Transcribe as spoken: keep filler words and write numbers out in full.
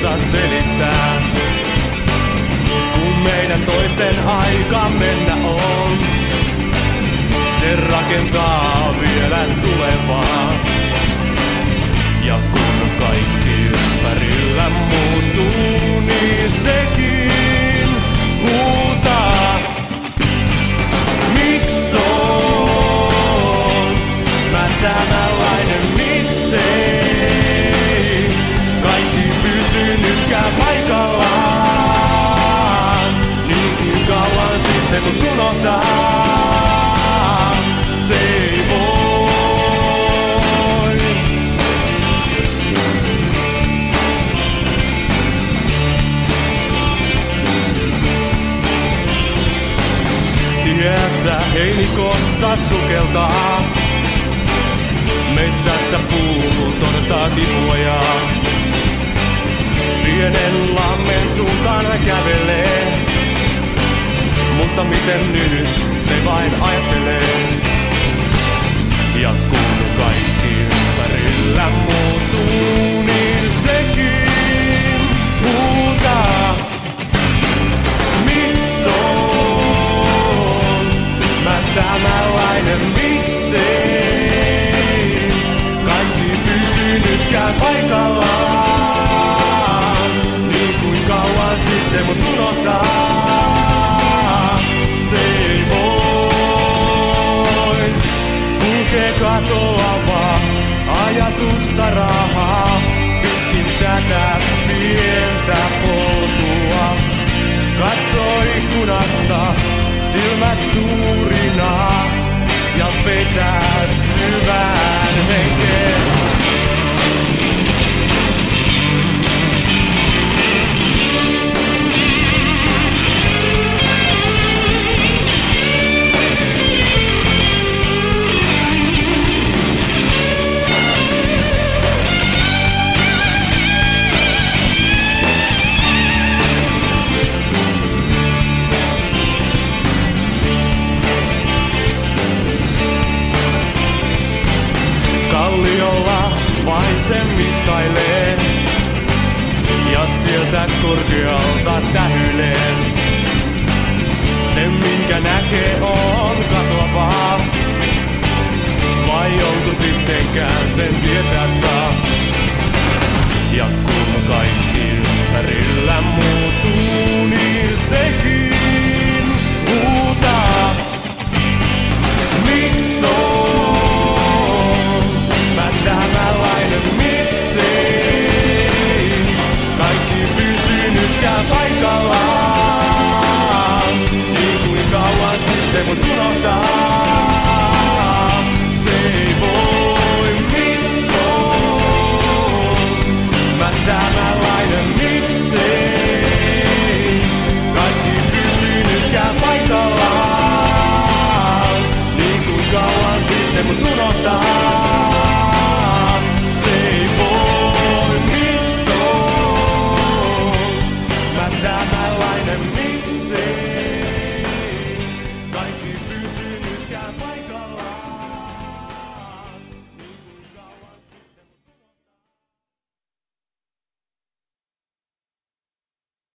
osaa selittää. Kun meidän toisten aika mennä on, se rakentaa vielä tulevaa. Ja kun kaikki ympärillä muuttuu, niin sekin huutaa. Miks on mä tämänlainen, miksei kaikki pysynytkään paikallaan? Niin kuin kauan sitten kun unohtaa, se ei voi. Tiessä heinikossa sukeltaa, metsässä puut odottaa kipujaa. Pienen lammen suuntaan hän kävelee, mutta miten nyt se vain ajattelee. Ja kun kaikki ympärillä muuttuu, niin sekin huutaa. Miks on mä tämänlainen, miksei kaikki pysynytkään paikallaan? Niin kuin kauan sitten mut unohtaa, se ei voi. Kulkee katoavaa ajatusta rahaa pitkin tätä pientä polkua. Katsoo ikkunasta, silmät suurina ja vetää syvään henkeen. Kalliolla vain se mittailee ja sieltä korkealta tähyilee. Se minkä näkee on katoavaa, vai onko sittenkään sen tie